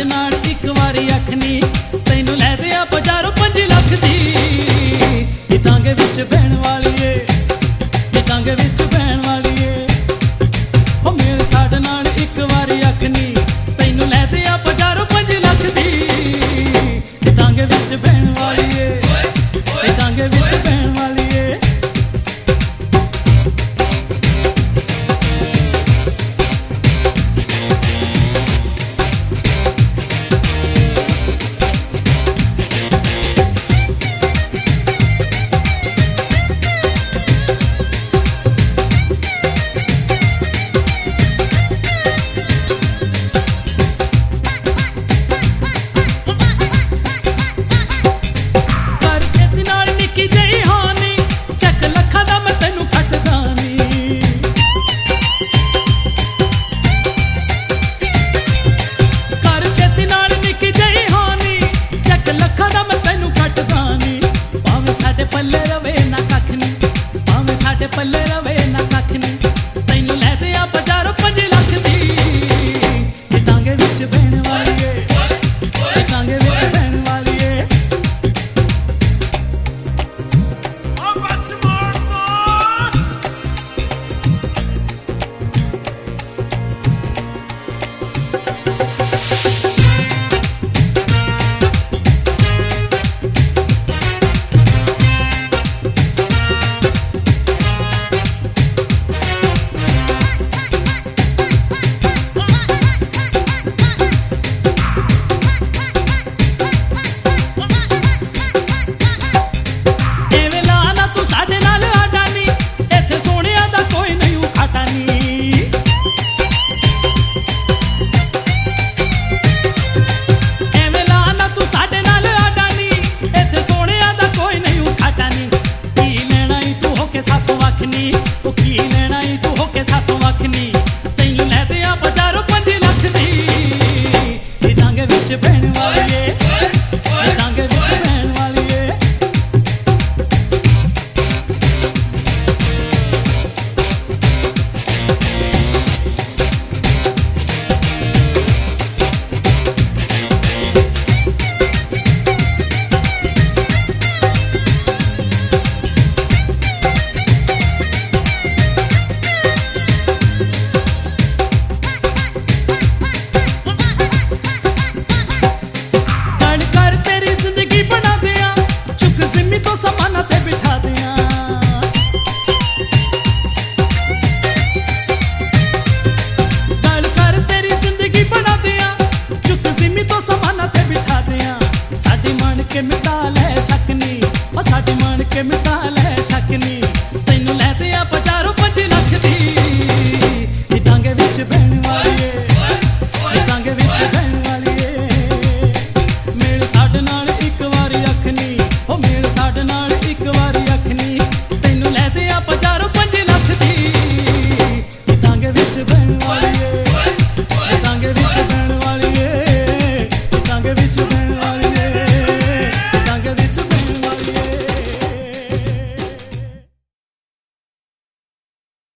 साडे नाल एक वारी अखनी तैनू लै दे आ बाजारों 5 लाख दी। ये टांगे विच बहन वाली है, ये टांगे विच बहन वाली है। ओ मेरे साडे नाल एक वारी अखनी तैनू लै दे आ बाजारों 5 लाख दी। ये टांगे विच बहन वाली है, ये टांगे विच बहन वाली है। पल्ले रवे ना कख नी, भावें साडे पल्ले रवे ना कख नी, तैनू लै दे आ बाजारों 5 लाख दी। ये टांगे विच बहन वाली है, ये टांगे विच बहन वाली है। बहन वाली है, ये टांगे विच बहन वाली है। के मिटाल है शकनी, ओ साडी मान के मिटाल है शकनी, तैनू लै दे आ बाजारों 5 लाख दी। ये टांगे विच बहन वाली है, ये टांगे विच बहन वाली है। मेरे साडे नाल एक वारी अखनी, ओ मेरे साडे नाल एक वारी अखनी, तैनू लै दे आ बाजारों 5 लाख दी। ये टांगे विच बहन वाली है।